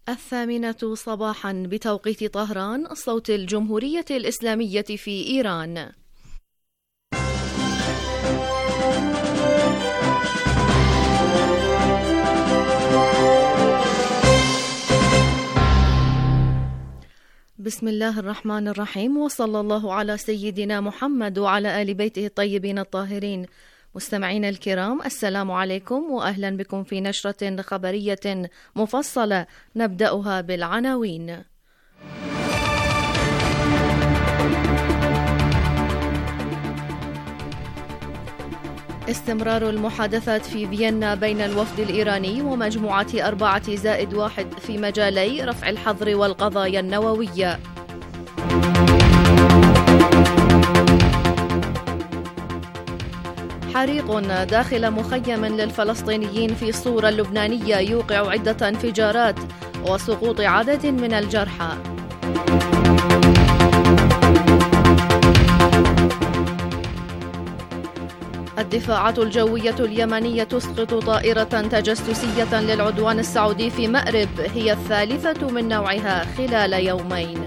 الثامنة صباحا بتوقيت طهران، صوت الجمهورية الإسلامية في إيران. بسم الله الرحمن الرحيم، وصلى الله على سيدنا محمد وعلى آل بيته الطيبين الطاهرين. مستمعينا الكرام، السلام عليكم وأهلا بكم في نشرة خبرية مفصلة نبدأها بالعناوين. استمرار المحادثات في فيينا بين الوفد الإيراني ومجموعة 4+1 في مجالي رفع الحظر والقضايا النووية. حريق داخل مخيم للفلسطينيين في صورة اللبنانية يوقع عدة انفجارات وسقوط عدد من الجرحى. الدفاعات الجوية اليمنية تسقط طائرة تجسسية للعدوان السعودي في مأرب، هي الثالثة من نوعها خلال يومين.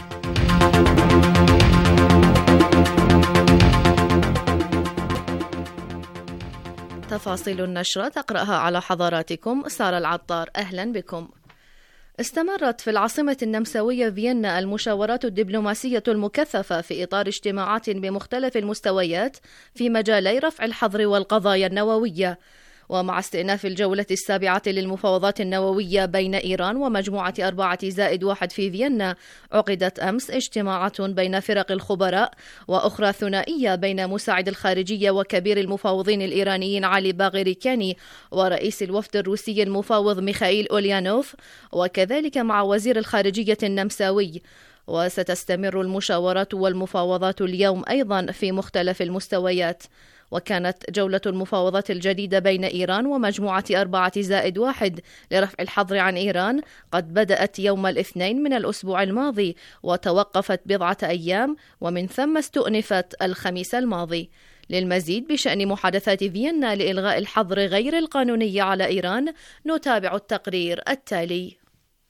تفاصيل النشرة تقرأها على حضراتكم سارة العطار. أهلا بكم. استمرت في العاصمة النمساوية فيينا المشاورات الدبلوماسية المكثفة في إطار اجتماعات بمختلف المستويات في مجالي رفع الحظر والقضايا النووية. ومع استئناف الجولة السابعة للمفاوضات النووية بين إيران ومجموعة 4+1 في فيينا، عقدت أمس اجتماعات بين فرق الخبراء وأخرى ثنائية بين مساعد الخارجية وكبير المفاوضين الإيرانيين علي باغيري كاني ورئيس الوفد الروسي المفاوض ميخائيل أوليانوف، وكذلك مع وزير الخارجية النمساوي. وستستمر المشاورات والمفاوضات اليوم أيضا في مختلف المستويات. وكانت جولة المفاوضات الجديدة بين إيران ومجموعة 4+1 لرفع الحظر عن إيران قد بدأت يوم الاثنين من الأسبوع الماضي وتوقفت بضعة أيام، ومن ثم استؤنفت الخميس الماضي. للمزيد بشأن محادثات فيينا لإلغاء الحظر غير القانوني على إيران نتابع التقرير التالي.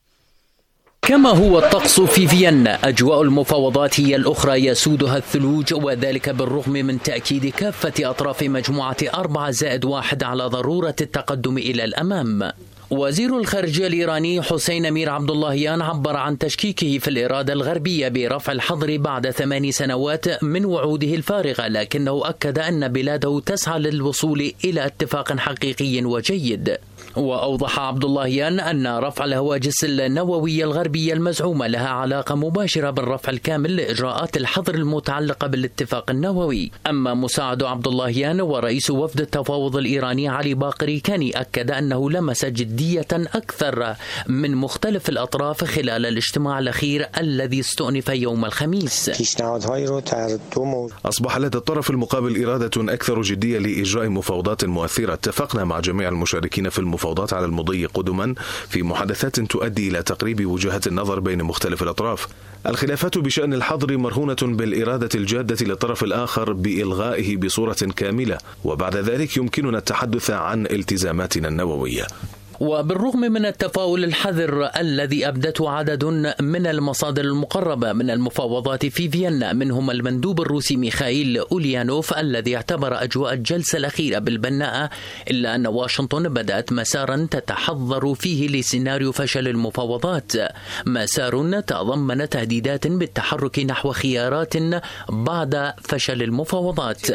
كما هو الطقس في فيينا، أجواء المفاوضات هي الأخرى يسودها الثلوج، وذلك بالرغم من تأكيد كافة أطراف مجموعة 4+1 على ضرورة التقدم إلى الأمام. وزير الخارجية الإيراني حسين أمير عبد اللهيان عبر عن تشكيكه في الإرادة الغربية برفع الحظر بعد 8 سنوات من وعوده الفارغة، لكنه أكد أن بلاده تسعى للوصول إلى اتفاق حقيقي وجيد. وأوضح عبد اللهيان أن رفع الهواجس النووية الغربية المزعومة لها علاقة مباشرة بالرفع الكامل لإجراءات الحظر المتعلقة بالاتفاق النووي. أما مساعد عبد اللهيان ورئيس وفد التفاوض الإيراني علي باغيري كاني أكد أنه لمس جدية أكثر من مختلف الأطراف خلال الاجتماع الأخير الذي استؤنف يوم الخميس. أصبح لدى الطرف المقابل إرادة أكثر جدية لإجراء مفاوضات مؤثرة. اتفقنا مع جميع المشاركين في المفاوضات على المضي قدما في محادثات تؤدي إلى تقريب وجهات النظر بين مختلف الأطراف. الخلافات بشأن الحظر مرهونة بالإرادة الجادة للطرف الآخر بإلغائه بصورة كاملة، وبعد ذلك يمكننا التحدث عن التزاماتنا النووية. وبالرغم من التفاؤل الحذر الذي أبدته عدد من المصادر المقربة من المفاوضات في فيينا، منهم المندوب الروسي ميخائيل أوليانوف الذي اعتبر أجواء الجلسة الأخيرة بالبناءة، إلا أن واشنطن بدأت مسارا تتحضر فيه لسيناريو فشل المفاوضات، مسار تضمن تهديدات بالتحرك نحو خيارات بعد فشل المفاوضات.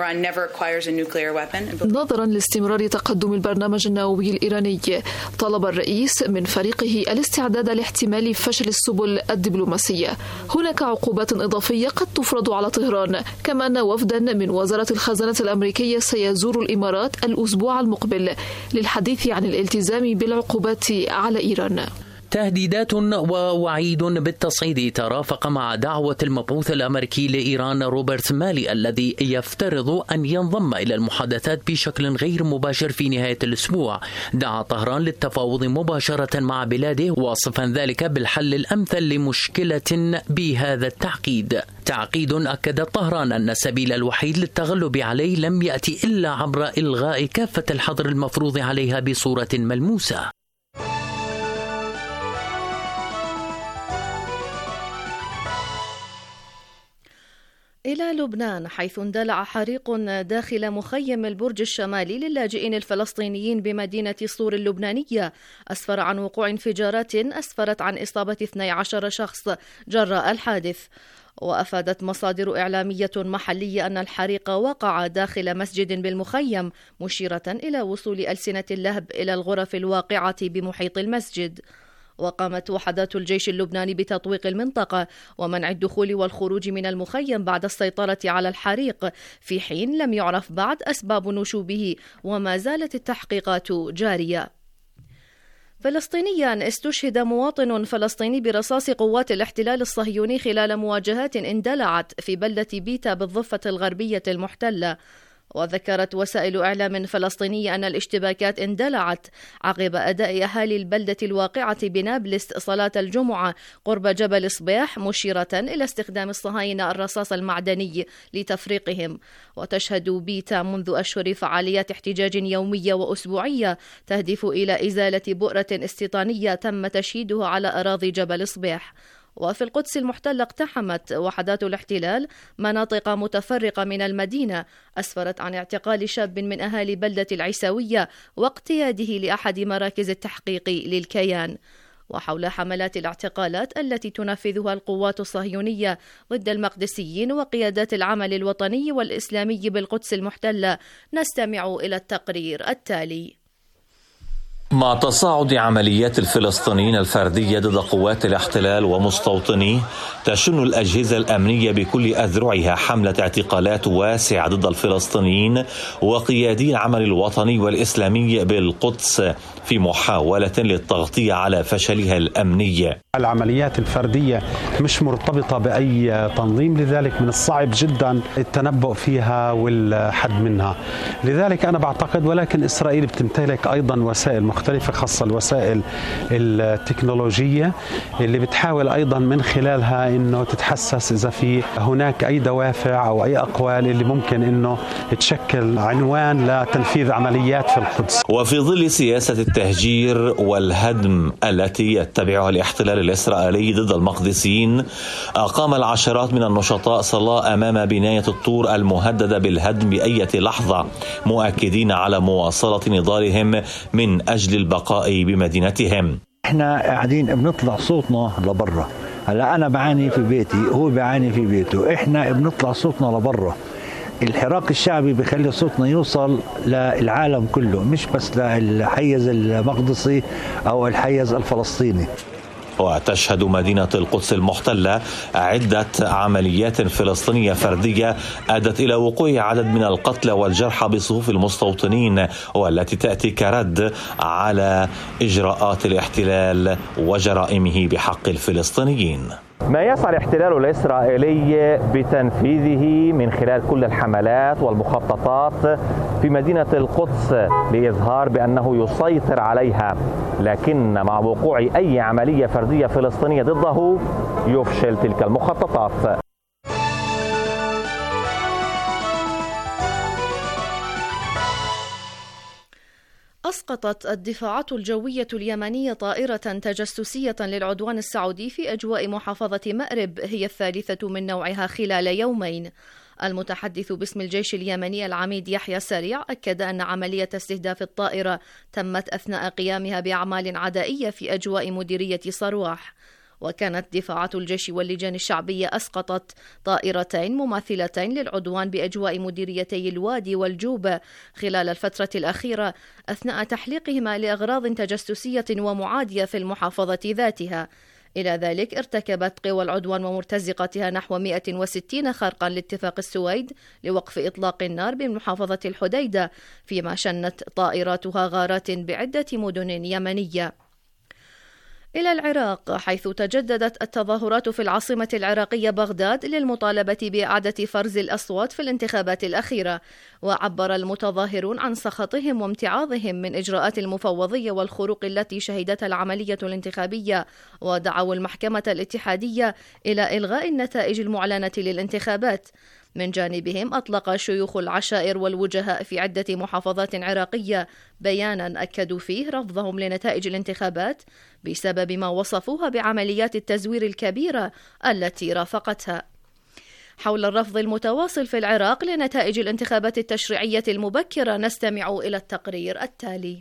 نظرا لاستمرار تقدم البرنامج النووي الإيراني، طلب الرئيس من فريقه الاستعداد لاحتمال فشل السبل الدبلوماسية. هناك عقوبات إضافية قد تفرض على طهران، كما أن وفدا من وزارة الخزانة الأمريكية سيزور الإمارات الأسبوع المقبل للحديث عن الالتزام بالعقوبات على إيران. تهديدات ووعيد بالتصعيد ترافق مع دعوة المبعوث الأمريكي لإيران روبرت مالي الذي يفترض أن ينضم إلى المحادثات بشكل غير مباشر في نهاية الأسبوع. دعا طهران للتفاوض مباشرة مع بلاده، واصفا ذلك بالحل الأمثل لمشكلة بهذا التعقيد. تعقيد أكد طهران أن السبيل الوحيد للتغلب عليه لم يأتي إلا عبر إلغاء كافة الحظر المفروض عليها بصورة ملموسة. إلى لبنان، حيث اندلع حريق داخل مخيم البرج الشمالي للاجئين الفلسطينيين بمدينة صور اللبنانية، أسفر عن وقوع انفجارات أسفرت عن إصابة 12 شخص جراء الحادث. وأفادت مصادر إعلامية محلية أن الحريق وقع داخل مسجد بالمخيم، مشيرة إلى وصول ألسنة اللهب إلى الغرف الواقعة بمحيط المسجد. وقامت وحدات الجيش اللبناني بتطويق المنطقة ومنع الدخول والخروج من المخيم بعد السيطرة على الحريق، في حين لم يعرف بعد أسباب نشوبه وما زالت التحقيقات جارية. فلسطينيا استشهد مواطن فلسطيني برصاص قوات الاحتلال الصهيوني خلال مواجهات اندلعت في بلدة بيتا بالضفة الغربية المحتلة. وذكرت وسائل إعلام فلسطينية أن الاشتباكات اندلعت عقب أداء أهالي البلدة الواقعة بنابلس صلاة الجمعة قرب جبل صبيح، مشيرة إلى استخدام الصهاينة الرصاص المعدني لتفريقهم. وتشهد بيتا منذ أشهر فعاليات احتجاج يومية وأسبوعية تهدف إلى إزالة بؤرة استيطانية تم تشييدها على أراضي جبل صبيح. وفي القدس المحتلة اقتحمت وحدات الاحتلال مناطق متفرقة من المدينة، أسفرت عن اعتقال شاب من أهالي بلدة العيساوية واقتياده لأحد مراكز التحقيق للكيان. وحول حملات الاعتقالات التي تنفذها القوات الصهيونية ضد المقدسيين وقيادات العمل الوطني والإسلامي بالقدس المحتلة، نستمع إلى التقرير التالي. مع تصاعد عمليات الفلسطينيين الفردية ضد قوات الاحتلال ومستوطنيه، تشن الأجهزة الأمنية بكل أذرعها حملة اعتقالات واسعة ضد الفلسطينيين وقيادي العمل الوطني والإسلامي بالقدس في محاولة للتغطية على فشلها الأمني. العمليات الفردية مش مرتبطة بأي تنظيم، لذلك من الصعب جدا التنبؤ فيها والحد منها. لذلك أنا بعتقد، ولكن إسرائيل بتمتلك أيضا وسائل مختلفة خاصة الوسائل التكنولوجية اللي بتحاول أيضا من خلالها إنه تتحسس إذا في هناك أي دوافع أو أي أقوال اللي ممكن إنه تشكل عنوان لتنفيذ عمليات في القدس. وفي ظل سياسة التهجير والهدم التي يتبعها الاحتلال الإسرائيلي ضد المقدسيين، أقام العشرات من النشطاء صلاة أمام بناية الطور المهددة بالهدم بأي لحظة، مؤكدين على مواصلة نضالهم من أجل البقاء بمدينتهم. احنا قاعدين بنطلع صوتنا لبرا. هلا أنا بعاني في بيتي، هو بعاني في بيته، احنا بنطلع صوتنا لبرا. الحراك الشعبي بيخلي صوتنا يوصل للعالم كله، مش بس للحيز المقدسي أو الحيز الفلسطيني. وتشهد مدينة القدس المحتلة عدة عمليات فلسطينية فردية أدت إلى وقوع عدد من القتلى والجرحى بصفوف المستوطنين، والتي تأتي كرد على إجراءات الاحتلال وجرائمه بحق الفلسطينيين. ما يسعى الاحتلال الإسرائيلي بتنفيذه من خلال كل الحملات والمخططات في مدينة القدس لإظهار بأنه يسيطر عليها، لكن مع وقوع أي عملية فردية فلسطينية ضده يفشل تلك المخططات. أسقطت الدفاعات الجوية اليمنية طائرة تجسسية للعدوان السعودي في أجواء محافظة مأرب، هي الثالثة من نوعها خلال يومين. المتحدث باسم الجيش اليمني العميد يحيى سريع أكد أن عملية استهداف الطائرة تمت أثناء قيامها بأعمال عدائية في أجواء مديرية صرواح. وكانت دفاعات الجيش واللجان الشعبية أسقطت طائرتين مماثلتين للعدوان بأجواء مديريتي الوادي والجوبة خلال الفترة الأخيرة، أثناء تحليقهما لأغراض تجسسية ومعادية في المحافظة ذاتها. إلى ذلك ارتكبت قوى العدوان ومرتزقتها نحو 160 خرقا لاتفاق السويد لوقف إطلاق النار بمحافظة الحديدة، فيما شنت طائراتها غارات بعدة مدن يمنية. إلى العراق، حيث تجددت التظاهرات في العاصمة العراقية بغداد للمطالبة بإعادة فرز الأصوات في الانتخابات الأخيرة. وعبر المتظاهرون عن سخطهم وامتعاضهم من إجراءات المفوضية والخروق التي شهدتها العملية الانتخابية، ودعوا المحكمة الاتحادية إلى إلغاء النتائج المعلنة للانتخابات. من جانبهم أطلق شيوخ العشائر والوجهاء في عدة محافظات عراقية بيانا أكدوا فيه رفضهم لنتائج الانتخابات بسبب ما وصفوها بعمليات التزوير الكبيرة التي رافقتها. حول الرفض المتواصل في العراق لنتائج الانتخابات التشريعية المبكرة. نستمع إلى التقرير التالي.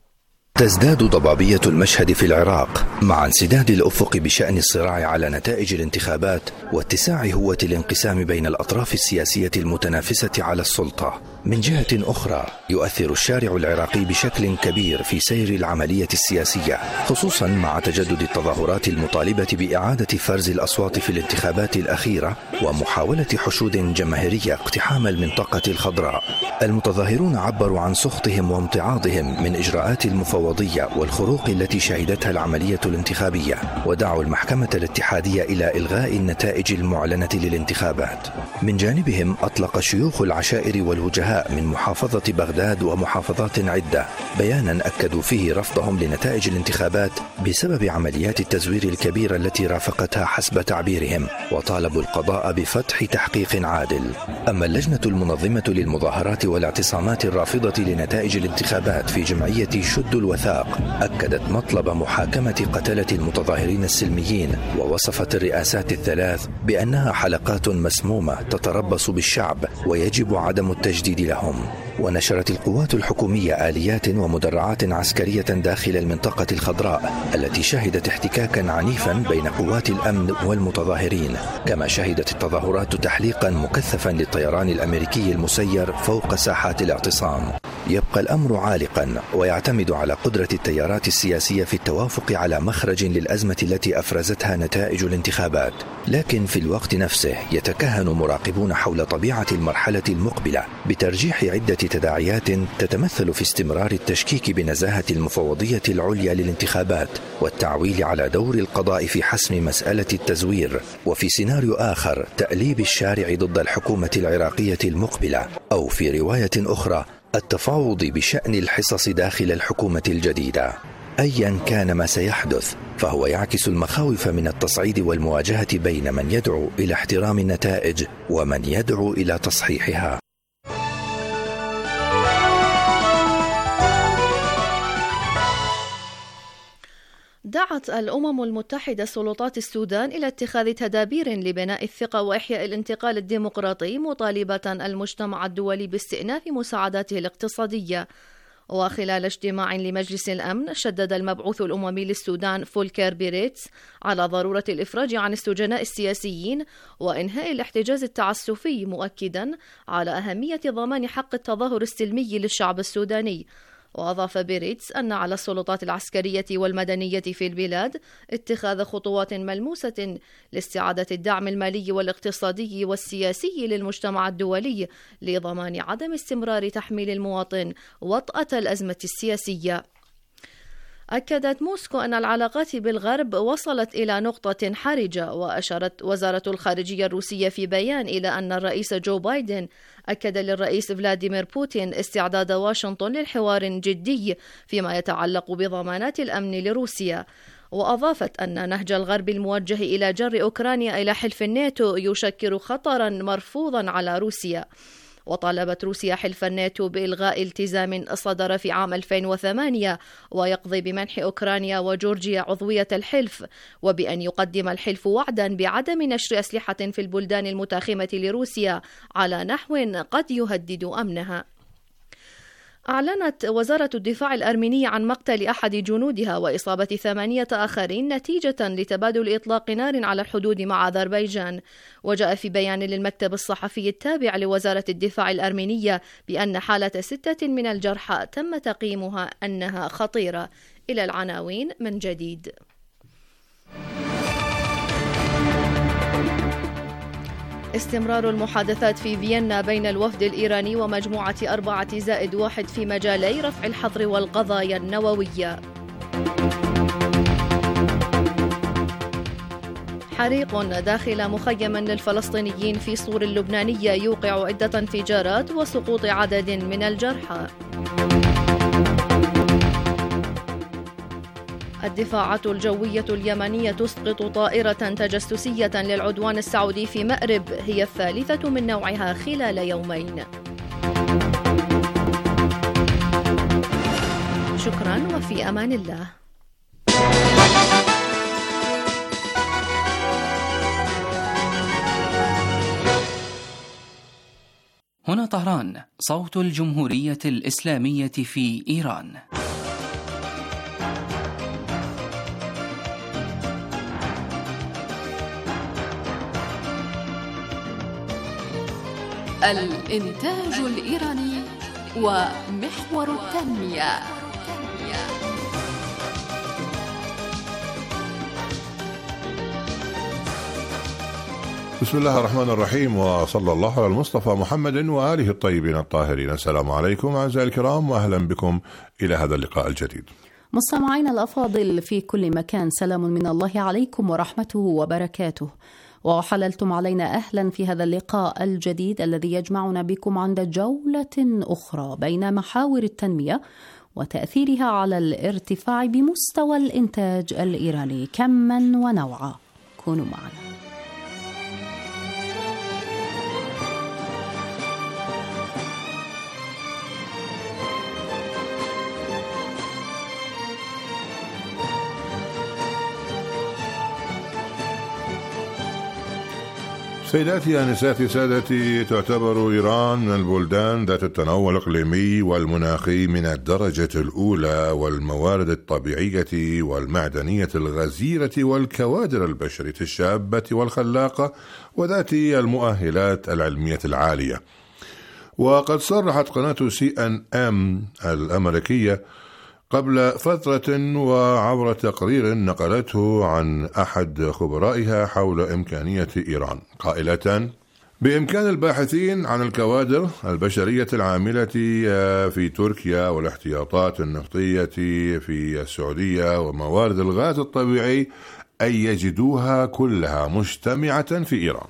تزداد ضبابية المشهد في العراق مع انسداد الأفق بشأن الصراع على نتائج الانتخابات واتساع هوة الانقسام بين الأطراف السياسية المتنافسة على السلطة. من جهة أخرى يؤثر الشارع العراقي بشكل كبير في سير العملية السياسية، خصوصا مع تجدد التظاهرات المطالبة بإعادة فرز الأصوات في الانتخابات الأخيرة ومحاولة حشود جماهيرية اقتحام المنطقة الخضراء. المتظاهرون عبروا عن سخطهم وامتعاضهم من إجراءات المفوضية والخروق التي شهدتها العملية الانتخابية، ودعوا المحكمة الاتحادية إلى إلغاء النتائج المعلنة للانتخابات. من جانبهم أطلق شيوخ العشائر والوجهاء من محافظة بغداد ومحافظات عدة بيانا أكدوا فيه رفضهم لنتائج الانتخابات بسبب عمليات التزوير الكبيرة التي رافقتها حسب تعبيرهم، وطالبوا القضاء بفتح تحقيق عادل. أما اللجنة المنظمة للمظاهرات والاعتصامات الرافضة لنتائج الانتخابات في جمعية شد الوثاق أكدت مطلب محاكمة قتلة المتظاهرين السلميين، ووصفت الرئاسات الثلاث بأنها حلقات مسمومة تتربص بالشعب ويجب عدم التجديد لهم. ونشرت القوات الحكومية آليات ومدرعات عسكرية داخل المنطقة الخضراء التي شهدت احتكاكا عنيفا بين قوات الأمن والمتظاهرين، كما شهدت التظاهرات تحليقا مكثفا للطيران الأمريكي المسير فوق ساحات الاعتصام. يبقى الأمر عالقا ويعتمد على قدرة التيارات السياسية في التوافق على مخرج للأزمة التي أفرزتها نتائج الانتخابات، لكن في الوقت نفسه يتكهن مراقبون حول طبيعة المرحلة المقبلة بترجيح عدة تداعيات تتمثل في استمرار التشكيك بنزاهة المفوضية العليا للانتخابات والتعويل على دور القضاء في حسم مسألة التزوير، وفي سيناريو آخر تأليب الشارع ضد الحكومة العراقية المقبلة، أو في رواية أخرى التفاوض بشأن الحصص داخل الحكومة الجديدة. أيا كان ما سيحدث فهو يعكس المخاوف من التصعيد والمواجهة بين من يدعو إلى احترام النتائج ومن يدعو إلى تصحيحها. دعت الأمم المتحدة سلطات السودان إلى اتخاذ تدابير لبناء الثقة وإحياء الانتقال الديمقراطي، مطالبة المجتمع الدولي باستئناف مساعداته الاقتصادية. وخلال اجتماع لمجلس الأمن شدد المبعوث الأممي للسودان فولكر بيريتس على ضرورة الإفراج عن السجناء السياسيين وإنهاء الاحتجاز التعسفي، مؤكدا على أهمية ضمان حق التظاهر السلمي للشعب السوداني. وأضاف بيريتس أن على السلطات العسكرية والمدنية في البلاد اتخاذ خطوات ملموسة لاستعادة الدعم المالي والاقتصادي والسياسي للمجتمع الدولي لضمان عدم استمرار تحميل المواطن وطأة الأزمة السياسية. أكدت موسكو أن العلاقات بالغرب وصلت إلى نقطة حرجة، وأشارت وزارة الخارجية الروسية في بيان إلى أن الرئيس جو بايدن أكد للرئيس فلاديمير بوتين استعداد واشنطن للحوار جدي فيما يتعلق بضمانات الأمن لروسيا. وأضافت أن نهج الغرب الموجه إلى جر أوكرانيا إلى حلف الناتو يشكل خطرا مرفوضا على روسيا. وطالبت روسيا حلف الناتو بإلغاء التزام صدر في عام 2008 ويقضي بمنح أوكرانيا وجورجيا عضوية الحلف، وبأن يقدم الحلف وعدا بعدم نشر أسلحة في البلدان المتاخمة لروسيا على نحو قد يهدد أمنها. أعلنت وزارة الدفاع الأرمينية عن مقتل أحد جنودها وإصابة 8 آخرين نتيجة لتبادل إطلاق نار على الحدود مع أذربيجان. وجاء في بيان للمكتب الصحفي التابع لوزارة الدفاع الأرمينية بأن حالة 6 من الجرحى تم تقييمها أنها خطيرة. إلى العناوين من جديد. استمرار المحادثات في فيينا بين الوفد الإيراني ومجموعة 4+1 في مجالي رفع الحظر والقضايا النووية. حريق داخل مخيم للفلسطينيين في صور اللبنانية يوقع عدة انفجارات وسقوط عدد من الجرحى. الدفاعات الجوية اليمنية تسقط طائرة تجسسية للعدوان السعودي في مأرب، هي الثالثة من نوعها خلال يومين. شكرا وفي أمان الله. هنا طهران، صوت الجمهورية الإسلامية في إيران. الإنتاج الإيراني ومحور التنمية. بسم الله الرحمن الرحيم، وصلى الله على المصطفى محمد وآله الطيبين الطاهرين. السلام عليكم أعزائي الكرام، وأهلا بكم إلى هذا اللقاء الجديد. مستمعينا الأفاضل في كل مكان، سلام من الله عليكم ورحمته وبركاته، وحللتم علينا أهلا في هذا اللقاء الجديد الذي يجمعنا بكم عند جولة أخرى بين محاور التنمية وتأثيرها على الارتفاع بمستوى الإنتاج الإيراني كما ونوعا. كونوا معنا. سيداتي آنساتي سادتي، تعتبر إيران من البلدان ذات التنوع الإقليمي والمناخي من الدرجة الأولى، والموارد الطبيعية والمعدنية الغزيرة والكوادر البشرية الشابة والخلاقة وذات المؤهلات العلمية العالية. وقد صرحت قناة CNN الأمريكية قبل فترة وعبر تقرير نقلته عن أحد خبرائها حول إمكانية إيران قائلة: بإمكان الباحثين عن الكوادر البشرية العاملة في تركيا والاحتياطات النفطية في السعودية وموارد الغاز الطبيعي أن يجدوها كلها مجتمعة في إيران.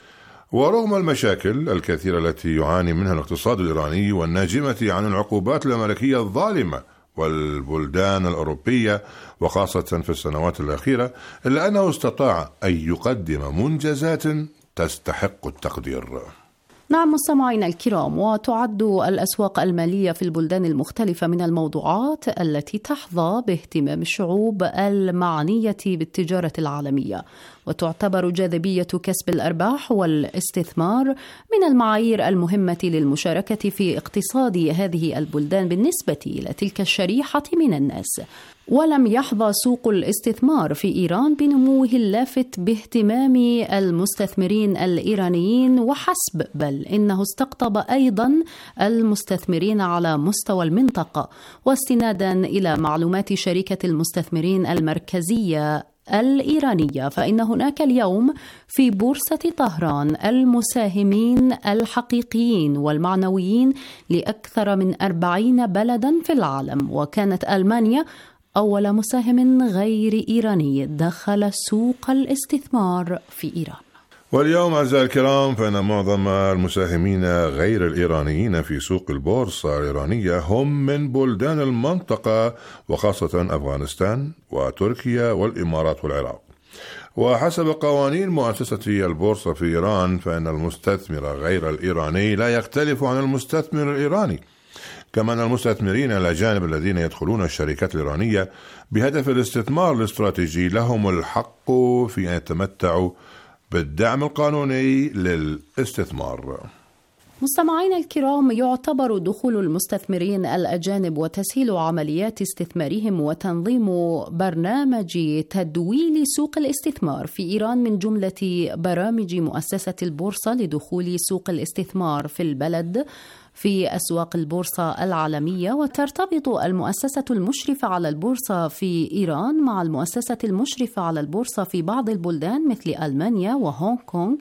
ورغم المشاكل الكثيرة التي يعاني منها الاقتصاد الإيراني والناجمة عن العقوبات الأمريكية الظالمة والبلدان الأوروبية وخاصة في السنوات الأخيرة، إلا أنه استطاع أن يقدم منجزات تستحق التقدير. نعم مستمعينا الكرام، وتعد الأسواق المالية في البلدان المختلفة من الموضوعات التي تحظى باهتمام الشعوب المعنية بالتجارة العالمية، وتعتبر جاذبية كسب الأرباح والاستثمار من المعايير المهمة للمشاركة في اقتصاد هذه البلدان بالنسبة إلى تلك الشريحة من الناس. ولم يحظى سوق الاستثمار في إيران بنموه اللافت باهتمام المستثمرين الإيرانيين وحسب، بل إنه استقطب أيضا المستثمرين على مستوى المنطقة. واستنادا إلى معلومات شركة المستثمرين المركزية الإيرانية، فإن هناك اليوم في بورصة طهران المساهمين الحقيقيين والمعنويين لأكثر من 40 بلدا في العالم، وكانت ألمانيا أول مساهم غير إيراني دخل سوق الاستثمار في إيران. واليوم أعزائي الكرام، فإن معظم المساهمين غير الإيرانيين في سوق البورصة الإيرانية هم من بلدان المنطقة وخاصة أفغانستان وتركيا والإمارات والعراق. وحسب قوانين مؤسسة البورصة في إيران، فإن المستثمر غير الإيراني لا يختلف عن المستثمر الإيراني، كما أن المستثمرين الأجانب الذين يدخلون الشركات الإيرانية بهدف الاستثمار الاستراتيجي لهم الحق في أن يتمتعوا بالدعم القانوني للاستثمار. مستمعينا الكرام، يعتبر دخول المستثمرين الأجانب وتسهيل عمليات استثمارهم وتنظيم برنامج تدويل سوق الاستثمار في إيران من جملة برامج مؤسسة البورصة لدخول سوق الاستثمار في البلد في أسواق البورصة العالمية. وترتبط المؤسسة المشرفة على البورصة في إيران مع المؤسسة المشرفة على البورصة في بعض البلدان مثل ألمانيا وهونغ كونغ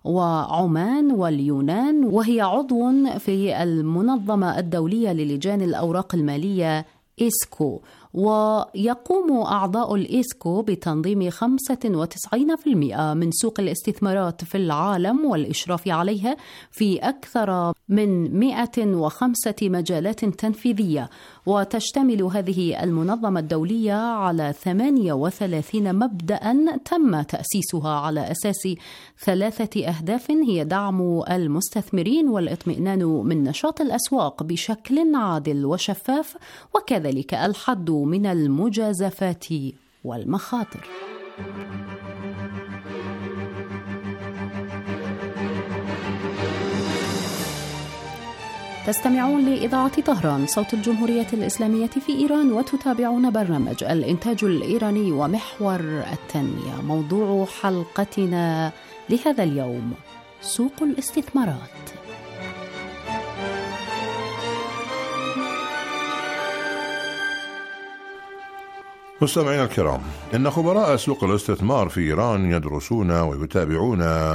وعمان واليونان، وهي عضو في المنظمة الدولية للجان الأوراق المالية إيسكو. ويقوم أعضاء الإيسكو بتنظيم 95% من سوق الاستثمارات في العالم والإشراف عليها في أكثر من 105 مجالات تنفيذية. وتشتمل هذه المنظمة الدولية على 38 مبدأ تم تأسيسها على أساس 3 أهداف هي دعم المستثمرين والاطمئنان من نشاط الأسواق بشكل عادل وشفاف، وكذلك الحد من المجازفات والمخاطر. تستمعون لإذاعة طهران صوت الجمهورية الإسلامية في إيران، وتتابعون برنامج الإنتاج الإيراني ومحور التنمية. موضوع حلقتنا لهذا اليوم سوق الاستثمارات. مستمعينا الكرام، إن خبراء سوق الاستثمار في إيران يدرسون ويتابعون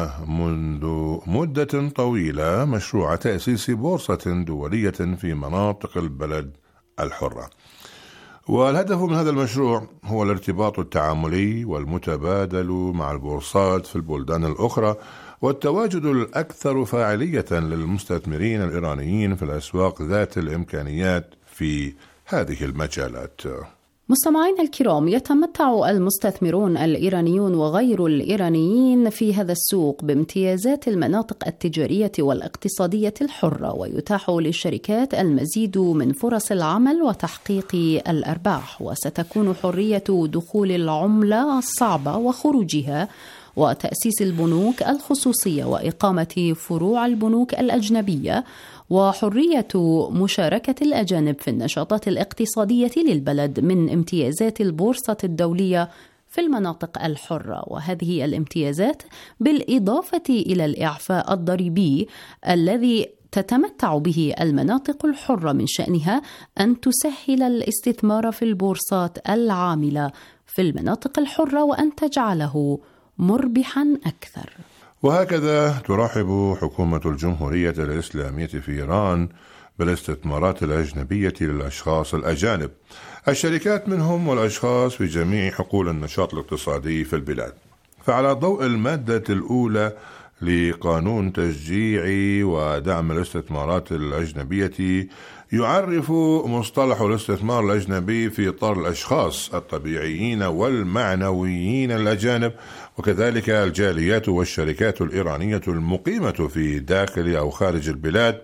منذ مدة طويلة مشروع تأسيس بورصة دولية في مناطق البلد الحرة. والهدف من هذا المشروع هو الارتباط التعاملي والمتبادل مع البورصات في البلدان الأخرى، والتواجد الأكثر فاعلية للمستثمرين الإيرانيين في الأسواق ذات الإمكانيات في هذه المجالات. مستمعينا الكرام، يتمتع المستثمرون الإيرانيون وغير الإيرانيين في هذا السوق بامتيازات المناطق التجارية والاقتصادية الحرة، ويتاح للشركات المزيد من فرص العمل وتحقيق الأرباح، وستكون حرية دخول العملة الصعبة وخروجها، وتأسيس البنوك الخصوصية وإقامة فروع البنوك الأجنبية، وحرية مشاركة الأجانب في النشاطات الاقتصادية للبلد من امتيازات البورصة الدولية في المناطق الحرة. وهذه الامتيازات بالإضافة إلى الإعفاء الضريبي الذي تتمتع به المناطق الحرة من شأنها أن تسهل الاستثمار في البورصات العاملة في المناطق الحرة وأن تجعله مربحا أكثر. وهكذا ترحب حكومة الجمهورية الإسلامية في إيران بالاستثمارات الأجنبية للأشخاص الأجانب، الشركات منهم والأشخاص في جميع حقول النشاط الاقتصادي في البلاد. فعلى ضوء المادة الأولى لقانون تشجيع ودعم الاستثمارات الأجنبية، يعرف مصطلح الاستثمار الأجنبي في إطار الأشخاص الطبيعيين والمعنويين الأجانب، وكذلك الجاليات والشركات الإيرانية المقيمة في داخل أو خارج البلاد.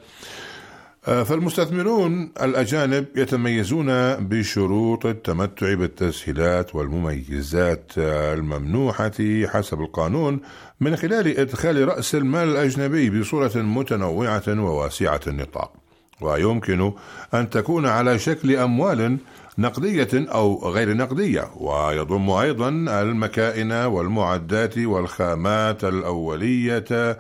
فالمستثمرون الأجانب يتميزون بشروط التمتع بالتسهيلات والمميزات الممنوحة حسب القانون من خلال إدخال رأس المال الأجنبي بصورة متنوعة وواسعة النطاق، ويمكن أن تكون على شكل أموال نقدية أو غير نقدية، ويضم أيضا المكائن والمعدات والخامات الأولية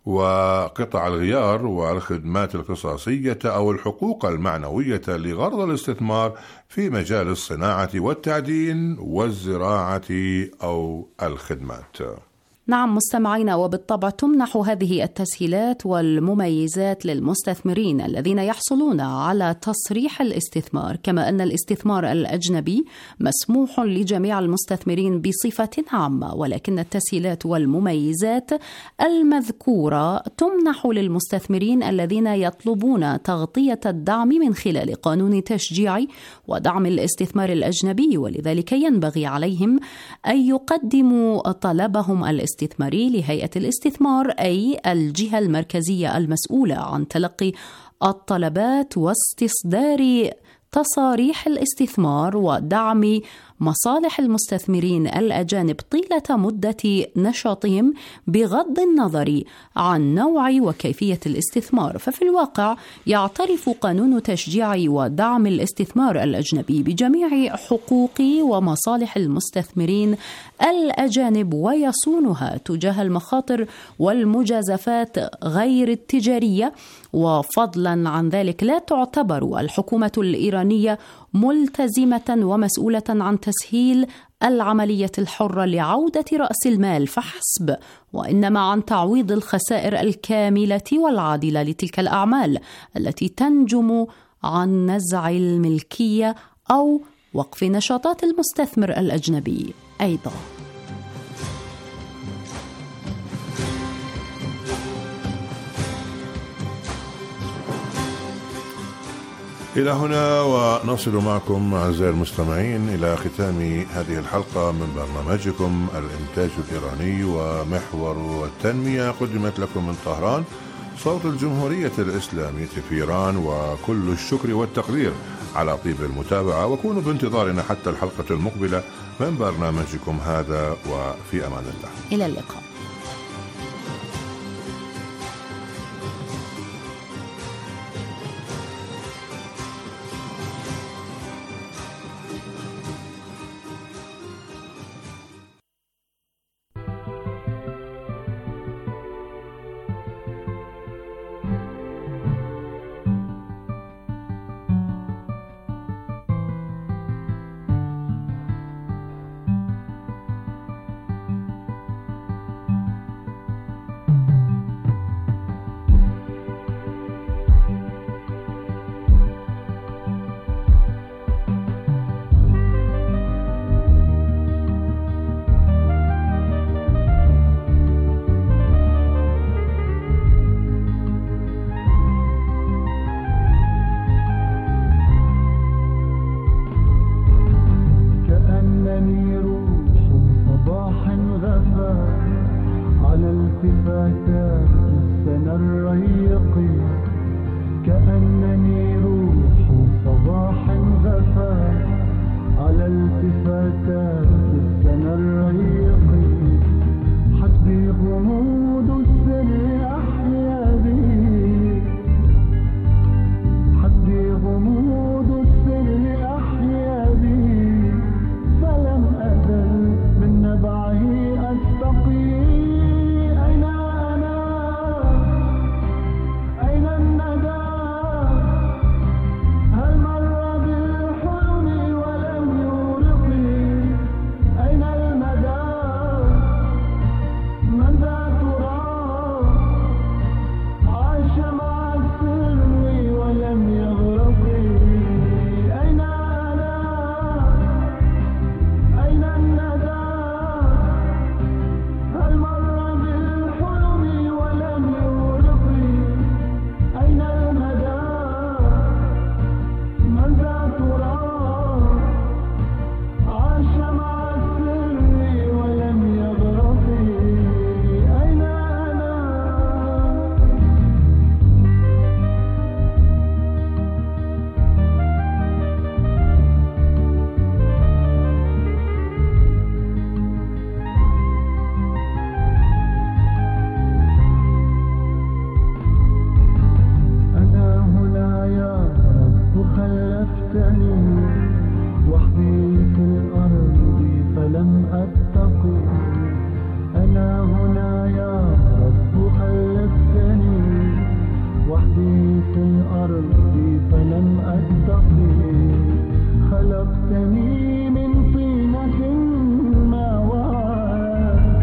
وقطع الغيار والخدمات القصاصية أو الحقوق المعنوية لغرض الاستثمار في مجال الصناعة والتعدين والزراعة أو الخدمات. نعم مستمعينا، وبالطبع تمنح هذه التسهيلات والمميزات للمستثمرين الذين يحصلون على تصريح الاستثمار، كما أن الاستثمار الأجنبي مسموح لجميع المستثمرين بصفة عامة، ولكن التسهيلات والمميزات المذكورة تمنح للمستثمرين الذين يطلبون تغطية الدعم من خلال قانون تشجيع ودعم الاستثمار الأجنبي، ولذلك ينبغي عليهم أن يقدموا طلبهم الاستثماري لهيئة الاستثمار، أي الجهة المركزية المسؤولة عن تلقي الطلبات واستصدار تصاريح الاستثمار ودعم مصالح المستثمرين الأجانب طيلة مدة نشاطهم بغض النظر عن نوع وكيفية الاستثمار. ففي الواقع يعترف قانون تشجيع ودعم الاستثمار الأجنبي بجميع حقوق ومصالح المستثمرين الأجانب ويصونها تجاه المخاطر والمجازفات غير التجارية. وفضلا عن ذلك لا تعتبر الحكومة الإيرانية ملتزمة ومسؤولة عن تسهيل العملية الحرة لعودة رأس المال فحسب، وإنما عن تعويض الخسائر الكاملة والعادلة لتلك الأعمال التي تنجم عن نزع الملكية أو وقف نشاطات المستثمر الأجنبي أيضا. إلى هنا ونصل معكم أعزائي المستمعين إلى ختام هذه الحلقة من برنامجكم الإنتاج الإيراني ومحور التنمية، قدمت لكم من طهران صوت الجمهورية الإسلامية في إيران، وكل الشكر والتقدير على طيب المتابعة، وكونوا بانتظارنا حتى الحلقة المقبلة من برنامجكم هذا، وفي أمان الله. إلى اللقاء. فتاة السنة الريق كأنني روح صباح غفا على التفاتات السنة الريق حسبي غموض السر أحيا بي حسبي غموض السر أحيا بي فلم أزل من نبعه أستقي أين أنا أين الندى هل مر بالحلم ولم يورقي أين المدى من ذا ترى عاش مع السر ولم يغرقي أين أنا أين الندى هل مر بالحلم ولم يورقي أين المدى من ذا ترى عاش مع السر ولم يغرقي أين أنا أنا هنا يا رب خلفتني وحدي في الأرض فلم أتقي أنا هنا يا رب خلفتني وحدي في الأرض فلم أتقي خلقتني من طينة ما وعد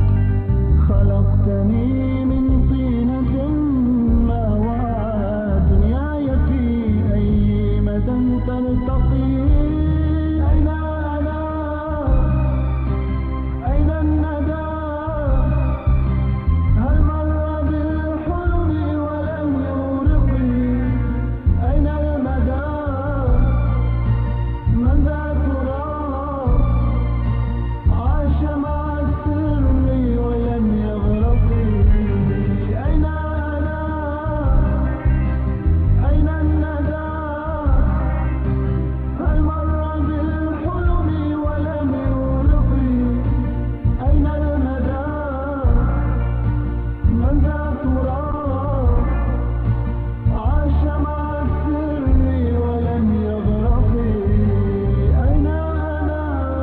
خلقتني من طينة ما وعد دنياي في أي مدى تلتقي أين أنا أين الندى هل مر بالحلم ولم يورقي أين المدى من ذا ترى عاش مع السر ولم يغرقي أين أنا أين الندى هل مر بالحلم ولم يورقي أين المدى من ذا ترى عاش مع السر ولم يغرقي أين أنا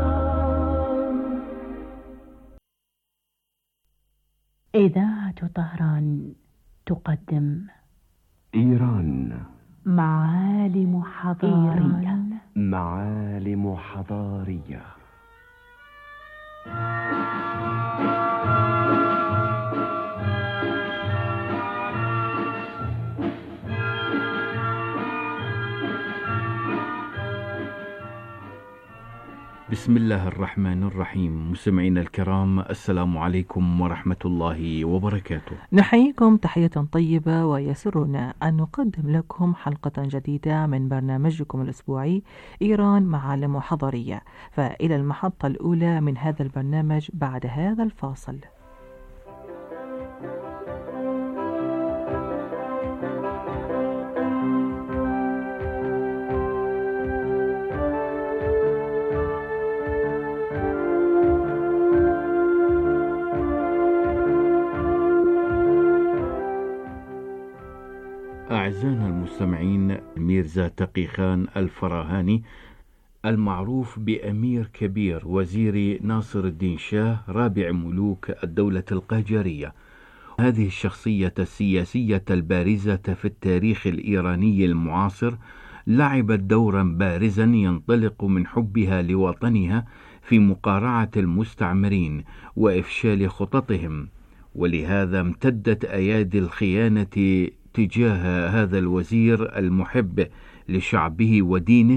إذاعة طهران تقدم إيران معالم حضارية. معالم حضارية. بسم الله الرحمن الرحيم. مستمعينا الكرام، السلام عليكم ورحمة الله وبركاته. نحييكم تحية طيبة، ويسرنا أن نقدم لكم حلقة جديدة من برنامجكم الأسبوعي إيران معالم حضارية. فإلى المحطة الأولى من هذا البرنامج بعد هذا الفاصل. أعزائنا المستمعين، ميرزا تقي خان الفراهاني المعروف بأمير كبير وزير ناصر الدين شاه رابع ملوك الدولة القاجارية، هذه الشخصية السياسية البارزة في التاريخ الإيراني المعاصر لعبت دورا بارزا ينطلق من حبها لوطنها في مقارعة المستعمرين وإفشال خططهم، ولهذا امتدت أيادي الخيانة تجاه هذا الوزير المحب لشعبه ودينه،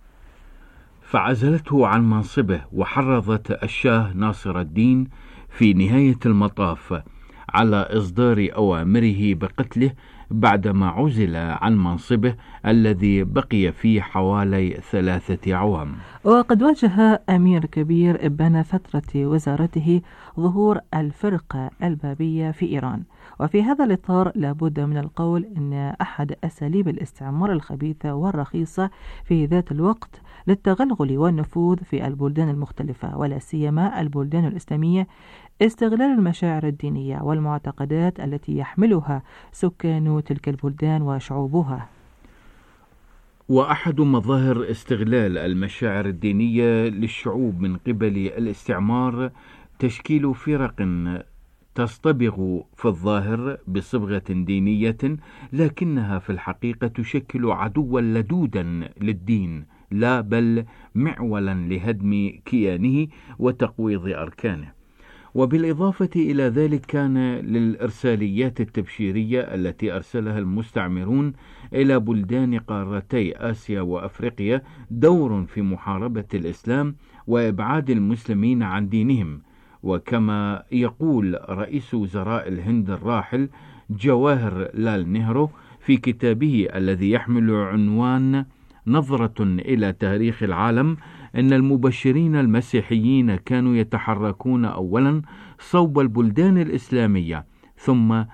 فعزلته عن منصبه وحرضت الشاه ناصر الدين في نهاية المطاف على إصدار أوامره بقتله بعدما عزل عن منصبه الذي بقي فيه حوالي 3 أعوام. وقد واجه أمير كبير إبان فترة وزارته ظهور الفرقة البابية في إيران، وفي هذا الإطار لابد من القول أن أحد أساليب الاستعمار الخبيثة والرخيصة في ذات الوقت للتغلغل والنفوذ في البلدان المختلفة ولا سيما البلدان الإسلامية استغلال المشاعر الدينية والمعتقدات التي يحملها سكان تلك البلدان وشعوبها. وأحد مظاهر استغلال المشاعر الدينية للشعوب من قبل الاستعمار تشكيل فرق تصطبغ في الظاهر بصبغة دينية، لكنها في الحقيقة تشكل عدوا لدودا للدين، لا بل معولا لهدم كيانه وتقويض أركانه. وبالإضافة إلى ذلك كان للإرساليات التبشيرية التي أرسلها المستعمرون إلى بلدان قارتي آسيا وأفريقيا دور في محاربة الإسلام وإبعاد المسلمين عن دينهم. وكما يقول رئيس وزراء الهند الراحل جواهر لال نهرو في كتابه الذي يحمل عنوان نظرة إلى تاريخ العالم، أن المبشرين المسيحيين كانوا يتحركون أولا صوب البلدان الإسلامية، ثم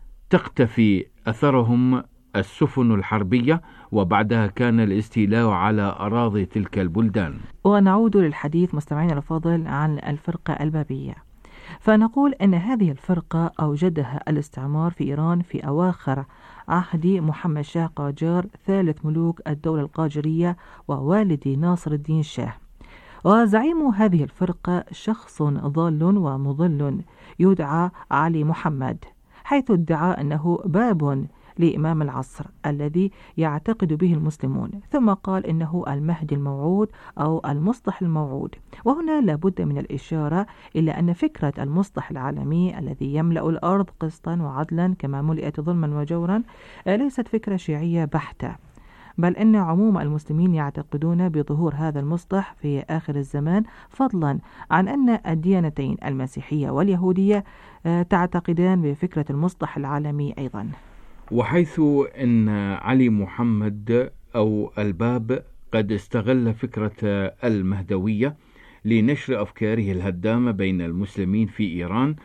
تختفي أثرهم السفن الحربية، وبعدها كان الاستيلاء على أراضي تلك البلدان. ونعود للحديث مستمعين الفاضل عن الفرقة البابية، فنقول أن هذه الفرقة أوجدها الاستعمار في إيران في أواخر عهد محمد شاه قاجار ثالث ملوك الدولة القاجرية ووالد ناصر الدين شاه. وزعيم هذه الفرقة شخص ضال ومضل يدعى علي محمد، حيث ادعى أنه باب لإمام العصر الذي يعتقد به المسلمون، ثم قال إنه المهدي الموعود أو المصلح الموعود. وهنا لابد من الإشارة إلى أن فكرة المصلح العالمي الذي يملأ الأرض قسطا وعدلا كما ملئت ظلما وجورا ليست فكرة شيعية بحتة، بل أن عموم المسلمين يعتقدون بظهور هذا المصلح في آخر الزمان، فضلا عن أن الديانتين المسيحية واليهودية تعتقدان بفكرة المصلح العالمي أيضا. وحيث أن علي محمد أو الباب قد استغل فكرة المهدوية لنشر أفكاره الهدامة بين المسلمين في إيران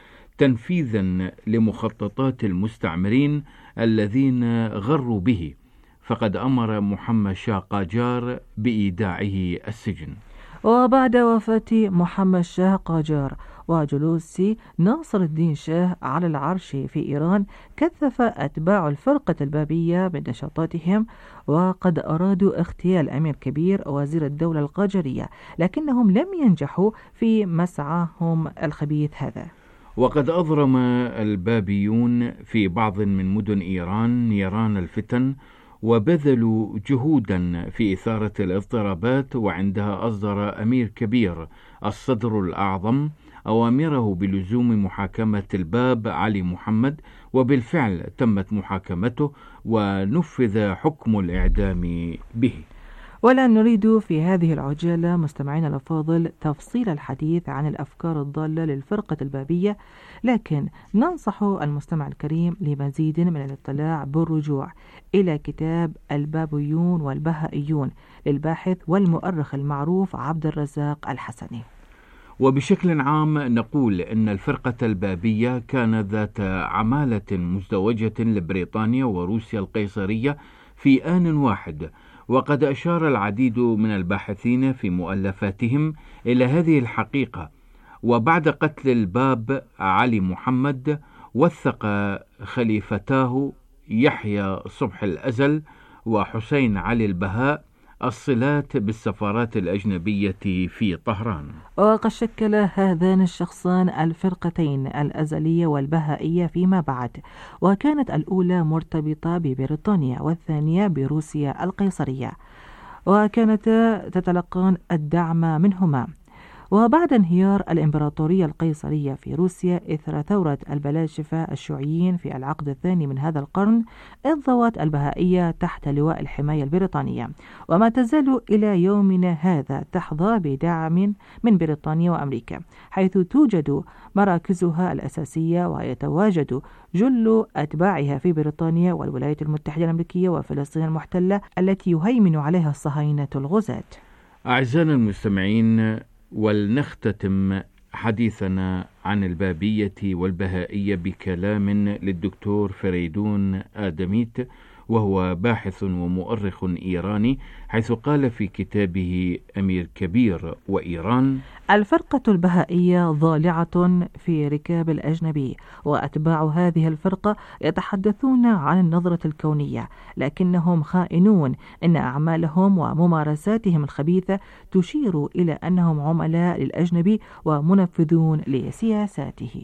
تنفيذا لمخططات المستعمرين الذين غروا به، فقد أمر محمد شاه قاجار بإيداعه السجن. وبعد وفاة محمد شاه قاجار وجلوس ناصر الدين شاه على العرش في إيران، كثف أتباع الفرقة البابية بنشاطاتهم، وقد أرادوا اغتيال أمير كبير وزير الدولة القاجرية، لكنهم لم ينجحوا في مسعاهم الخبيث هذا. وقد أضرم البابيون في بعض من مدن إيران نيران الفتن، وبذلوا جهودا في إثارة الاضطرابات، وعندها أصدر أمير كبير الصدر الأعظم أوامره بلزوم محاكمة الباب علي محمد، وبالفعل تمت محاكمته ونفذ حكم الإعدام به. ولا نريد في هذه العجالة مستمعين الأفاضل تفصيل الحديث عن الأفكار الضالة للفرقة البابية، لكن ننصح المستمع الكريم لمزيد من الاطلاع بالرجوع إلى كتاب البابيون والبهائيون للباحث والمؤرخ المعروف عبد الرزاق الحسني. وبشكل عام نقول أن الفرقة البابية كانت ذات عمالة مزدوجة لبريطانيا وروسيا القيصرية في آن واحد، وقد أشار العديد من الباحثين في مؤلفاتهم إلى هذه الحقيقة. وبعد قتل الباب علي محمد وثق خليفتاه يحيى صبح الأزل وحسين علي البهاء الصلات بالسفارات الأجنبية في طهران. وقد شكل هذان الشخصان الفرقتين الأزلية والبهائية فيما بعد، وكانت الأولى مرتبطة ببريطانيا والثانية بروسيا القيصرية، وكانتا تتلقان الدعم منهما. وبعد انهيار الإمبراطورية القيصرية في روسيا إثر ثورة البلاشفة الشيوعيين في العقد الثاني من هذا القرن، انضوت البهائية تحت لواء الحماية البريطانية، وما تزال إلى يومنا هذا تحظى بدعم من بريطانيا وأمريكا، حيث توجد مراكزها الأساسية ويتواجد جل أتباعها في بريطانيا والولايات المتحدة الأمريكية وفلسطين المحتلة التي يهيمن عليها الصهاينة الغزاة. أعزائنا المستمعين، ولنختتم حديثنا عن البابية والبهائية بكلام للدكتور فريدون آدميت، وهو باحث ومؤرخ إيراني، حيث قال في كتابه أمير كبير وإيران: الفرقة البهائية ضالعة في ركاب الأجنبي، وأتباع هذه الفرقة يتحدثون عن النظرة الكونية، لكنهم خائنون. إن أعمالهم وممارساتهم الخبيثة تشير إلى أنهم عملاء للأجنبي ومنفذون لسياساته.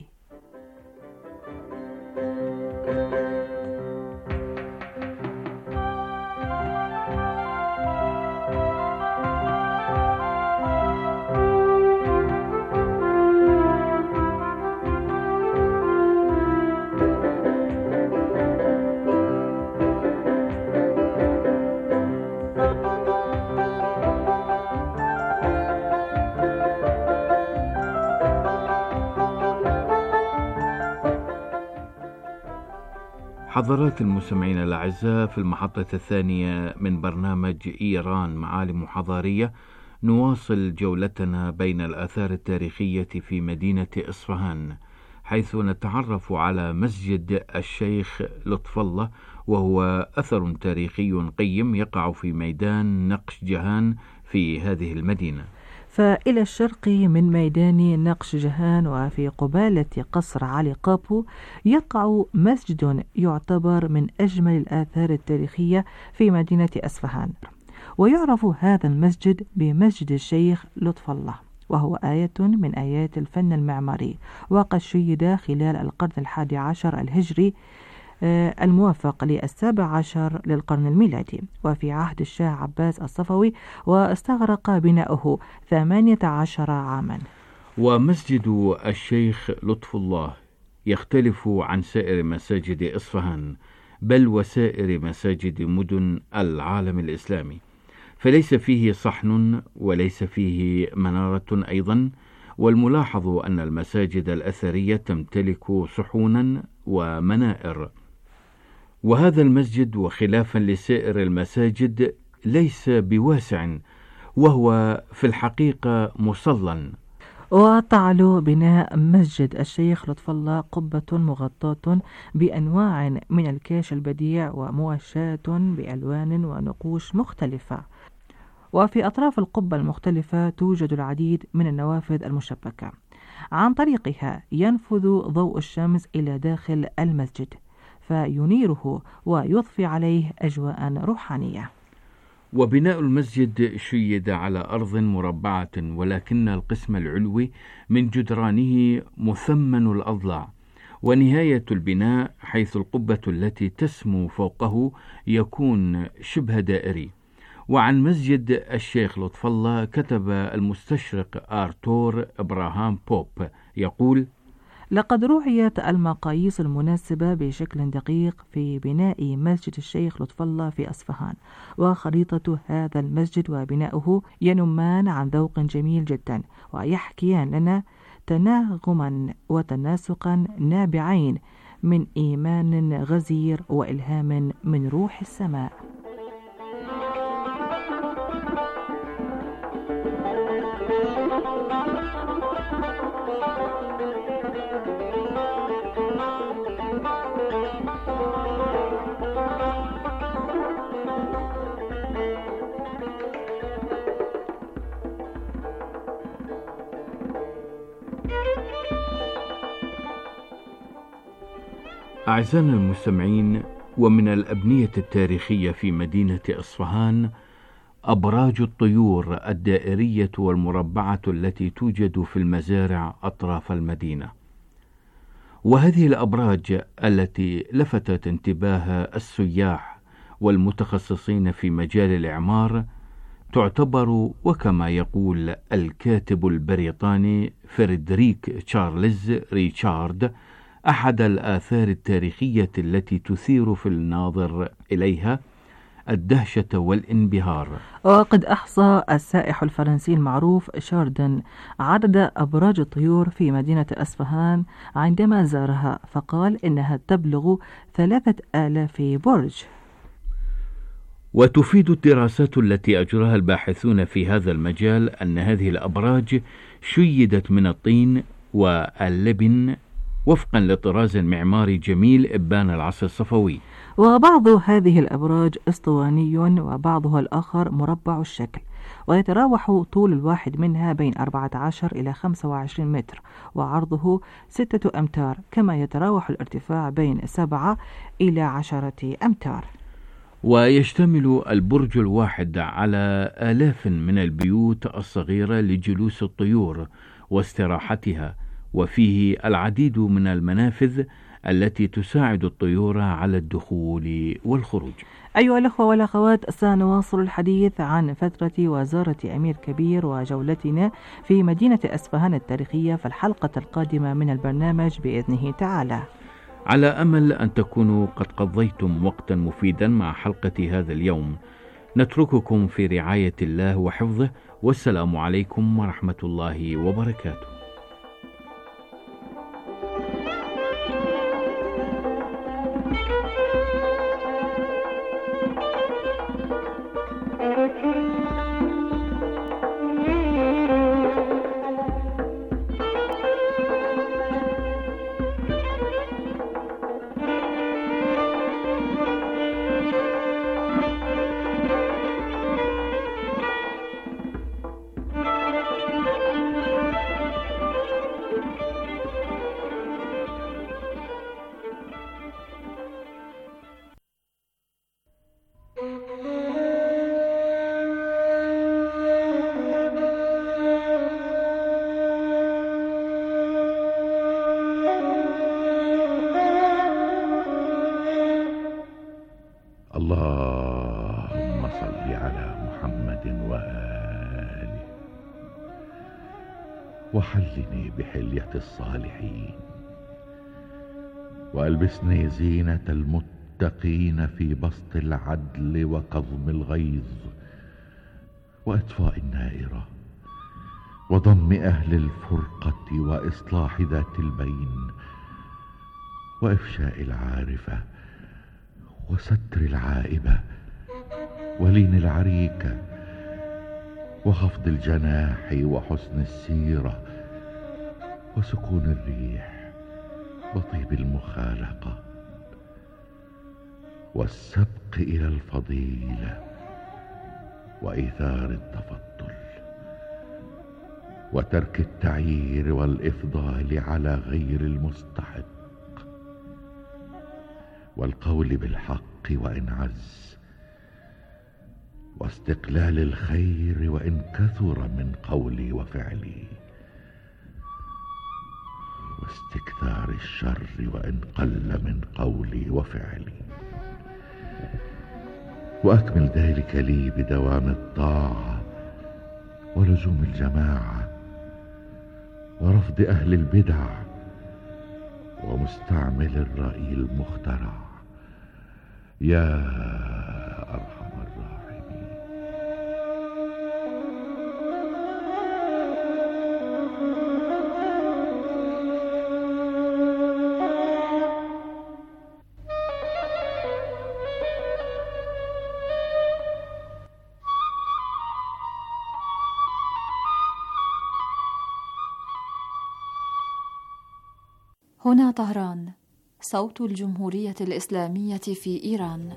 حضرات المستمعين الأعزاء، في المحطة الثانية من برنامج إيران معالم حضارية نواصل جولتنا بين الآثار التاريخية في مدينة إصفهان، حيث نتعرف على مسجد الشيخ لطف الله، وهو أثر تاريخي قيم يقع في ميدان نقش جهان في هذه المدينة. فإلى الشرق من ميدان نقش جهان وفي قبالة قصر علي قابو يقع مسجد يعتبر من أجمل الآثار التاريخية في مدينة إصفهان، ويعرف هذا المسجد بمسجد الشيخ لطف الله، وهو آية من آيات الفن المعماري، وقد شيد خلال القرن 11 الهجري الموافق ل17 للقرن الميلادي، وفي عهد الشاه عباس الصفوي، واستغرق بناؤه 18 عاما. ومسجد الشيخ لطف الله يختلف عن سائر مساجد إصفهان، بل وسائر مساجد مدن العالم الإسلامي، فليس فيه صحن وليس فيه منارة أيضا، والملاحظ أن المساجد الأثرية تمتلك صحونا ومنائر. وهذا المسجد وخلافا لسائر المساجد ليس بواسع، وهو في الحقيقة مصلى. وتعلو بناء مسجد الشيخ لطف الله قبة مغطاة بأنواع من الكاش البديع وموشاة بألوان ونقوش مختلفة، وفي أطراف القبة المختلفة توجد العديد من النوافذ المشبكة، عن طريقها ينفذ ضوء الشمس إلى داخل المسجد فينيره ويضفي عليه أجواء روحانية. وبناء المسجد شيد على أرض مربعة، ولكن القسم العلوي من جدرانه مثمن الأضلاع، ونهاية البناء حيث القبة التي تسمو فوقه يكون شبه دائري. وعن مسجد الشيخ لطف الله كتب المستشرق آرتور إبراهام بوب يقول: لقد رعيت المقاييس المناسبة بشكل دقيق في بناء مسجد الشيخ لطف الله في أصفهان، وخريطة هذا المسجد وبناؤه ينمان عن ذوق جميل جدا، ويحكيان لنا تناغما وتناسقا نابعين من إيمان غزير وإلهام من روح السماء. أعزائنا المستمعين، ومن الأبنية التاريخية في مدينة إصفهان أبراج الطيور الدائرية والمربعة التي توجد في المزارع أطراف المدينة، وهذه الأبراج التي لفتت انتباه السياح والمتخصصين في مجال الإعمار تعتبر، وكما يقول الكاتب البريطاني فريدريك تشارلز ريتشارد، أحد الآثار التاريخية التي تثير في الناظر إليها الدهشة والانبهار. وقد أحصى السائح الفرنسي المعروف شاردن عدد أبراج الطيور في مدينة أصفهان عندما زارها، فقال إنها تبلغ 3000 برج. وتفيد الدراسات التي أجراها الباحثون في هذا المجال أن هذه الأبراج شيدت من الطين واللبن وفقا لطراز معماري جميل إبان العصر الصفوي. وبعض هذه الأبراج اسطواني وبعضها الآخر مربع الشكل، ويتراوح طول الواحد منها بين 14 إلى 25 متر وعرضه 6 أمتار، كما يتراوح الارتفاع بين 7 إلى 10 أمتار. ويشتمل البرج الواحد على آلاف من البيوت الصغيرة لجلوس الطيور واستراحتها، وفيه العديد من المنافذ التي تساعد الطيور على الدخول والخروج. أيها الأخوة والأخوات، سنواصل الحديث عن فترة وزارة أمير كبير وجولتنا في مدينة أسفهان التاريخية في الحلقة القادمة من البرنامج بإذنه تعالى. على أمل أن تكونوا قد قضيتم وقتا مفيدا مع حلقة هذا اليوم. نترككم في رعاية الله وحفظه، والسلام عليكم ورحمة الله وبركاته. اللهم صل على محمد وآله، وحلني بحلية الصالحين، وألبسني زينة المتقين في بسط العدل وكظم الغيظ وإطفاء النائرة وضم أهل الفرقة وإصلاح ذات البين وإفشاء العارفة وستر العائبة ولين العريكة وخفض الجناح وحسن السيرة وسكون الريح وطيب المخالقة والسبق إلى الفضيلة وإيثار التفضل وترك التعيير والإفضال على غير المستحق والقول بالحق وإن عز واستقلال الخير وإن كثر من قولي وفعلي واستكثار الشر وإن قل من قولي وفعلي، وأكمل ذلك لي بدوام الطاعة ولزوم الجماعة ورفض أهل البدع ومستعمل الرأي المخترع يا أرحم الراحمين. هنا طهران، صوت الجمهورية الإسلامية في إيران.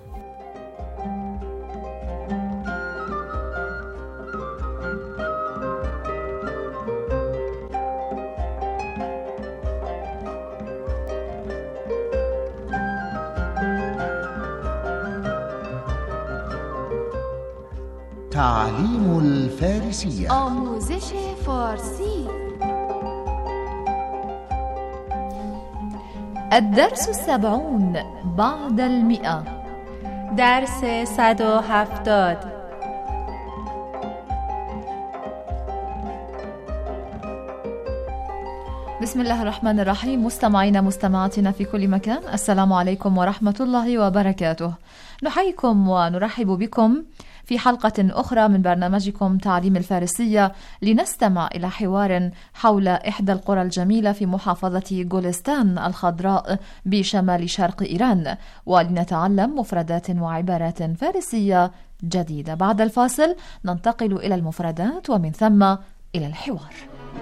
تعليم الفارسية، آموزش فارسی. الدرس 70 بعد 100. درس 170. بسم الله الرحمن الرحيم. مستمعينا مستمعاتنا في كل مكان، السلام عليكم ورحمة الله وبركاته. نحييكم ونرحب بكم في حلقة أخرى من برنامجكم تعليم الفارسية لنستمع إلى حوار حول إحدى القرى الجميلة في محافظة غولستان الخضراء بشمال شرق إيران، ولنتعلم مفردات وعبارات فارسية جديدة. بعد الفاصل ننتقل إلى المفردات ومن ثم إلى الحوار.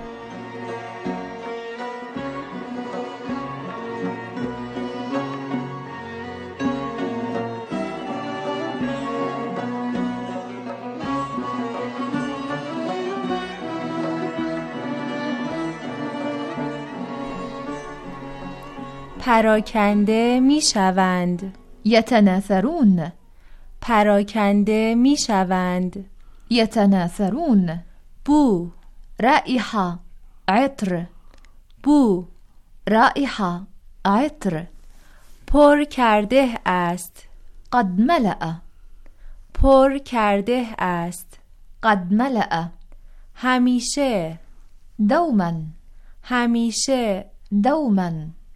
پراکنده می شوند. یتناثرون. پراکنده می شوند. یتناثرون. بو. رائحة. عطر. بو. رائحة. عطر. پر کرده است. قد ملأ. پر کرده است. قد ملأ. همیشه. دوما. همیشه. دوما.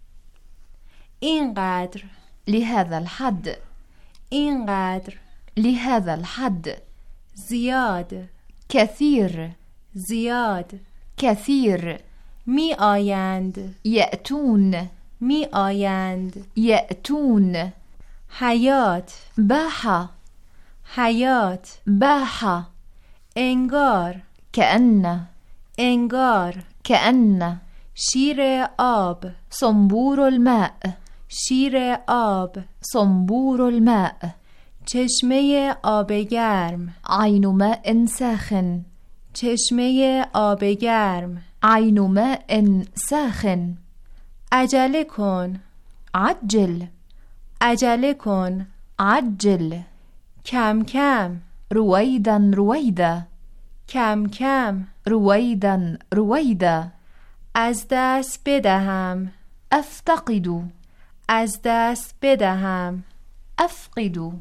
اینقدر. لهذا الحد. اینقدر. لهذا الحد. زیاد. كثير. زیاد. كثير. می آیند. يأتون. می آیند. يأتون. حیات. باحة. حیات. باحة. انگار. كأن. انگار. كأن. شیر آب. صنبور الماء. شیر آب. صنبور الماء. چشمه آب گرم. عین ماء ساخن. چشمه آب گرم. عین ماء ساخن. عجله کن. عجل. عجله کن. عجل. کم کم. رويدا رويدا. کم کم. رويدا رويدا. از دست بدهم. أفتقد. از دست بدهم. أفقد.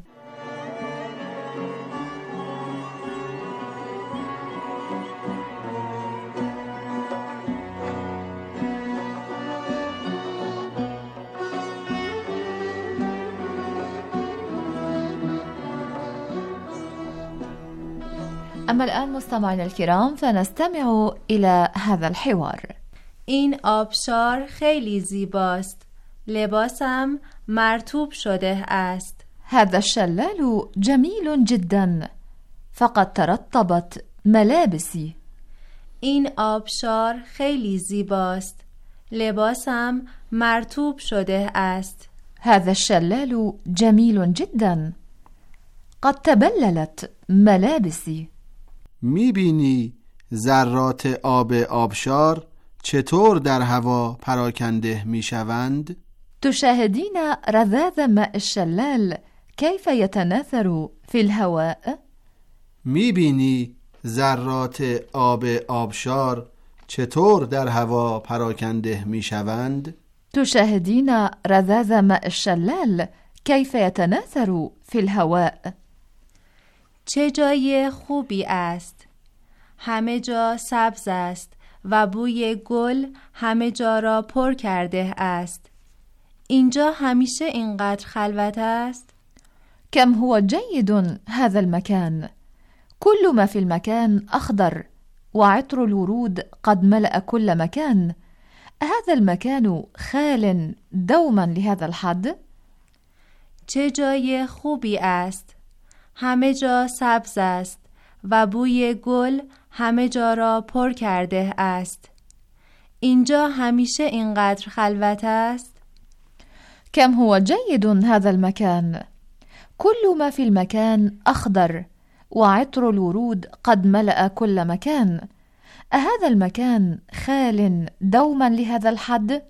أما الآن مستمعينا الكرام فنستمع إلى هذا الحوار. این آبشار خیلی زیباست. لباسم مرطوب شده است. هذا الشلال جميل جدا. فقد ترطبت ملابسي. این آبشار خیلی زیباست. لباسم مرطوب شده است. هذا الشلال جميل جدا. قد تبللت ملابسي. میبینی ذرات آب آبشار چطور در هوا پراکنده میشوند؟ تشاهدين رذاذ ماء الشلال كيف يتناثر في الهواء؟ میبینی ذرات آب آبشار چطور در هوا پراکنده میشوند؟ تشاهدين رذاذ ماء الشلال كيف يتناثر في الهواء. چه جای خوبی است. همه جا سبز است و بوی گل همه جا را پر کرده است. اینجا همیشه اینقدر خلوت است. كم هو جيد هذا المكان. كل ما في المكان أخضر وعطر الورود قد ملأ كل مكان. هذا المكان خال دوما لهذا الحد. چه جای خوبی است. همه جا سبز است و بوی گل همه جا را پر کرده است. اینجا همیشه اینقدر خلوت است. كم هو جيد هذا المكان. كل ما في المكان أخضر وعطر الورود قد ملأ كل مكان. هذا المكان خال دوما لهذا الحد؟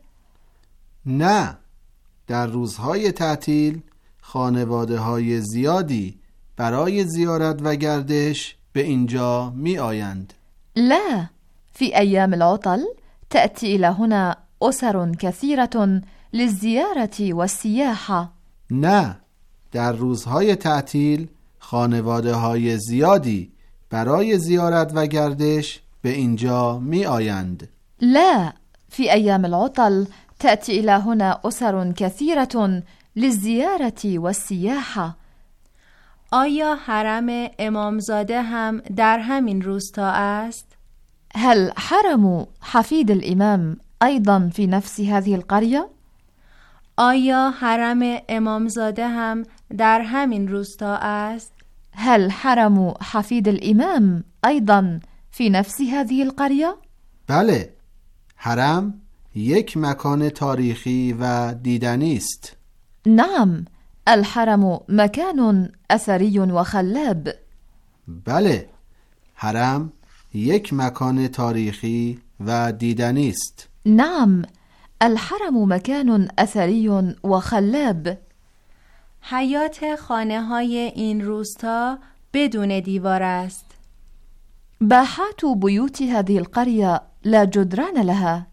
نه، در روزهای تعطیل خانواده‌های زیادی برای زیارت و گردش به اینجا می آیند. لا، في أيام العطل تأتي إلى هنا أسر كثيرة للزيارة والسياحة. نه، در روزهای تعطیل خانواده‌های زیادی برای زیارت و گردش به اینجا می آیند. لا، في أيام العطل تأتي إلى هنا أسر كثيرة للزيارة والسياحة. آیا حرم امامزاده هم در همین روستا است؟ هل حرم حفيد الإمام أيضا في نفس هذه القرية؟ آیا حرم امامزاده هم در همین روستا است؟ هل حرم حفيد الإمام أيضا في نفس هذه القرية؟ بله، حرم یک مکان تاریخی و دیدنی است. نعم، الحرم مكان أثري وخلاب. بله، حرم یک مکان تاریخی و دیدنی است. نعم، الحرم مكان أثري وخلاب. حیات خانه های این روستا بدون دیوار است. باحات بيوت هذه القرية لا جدران لها.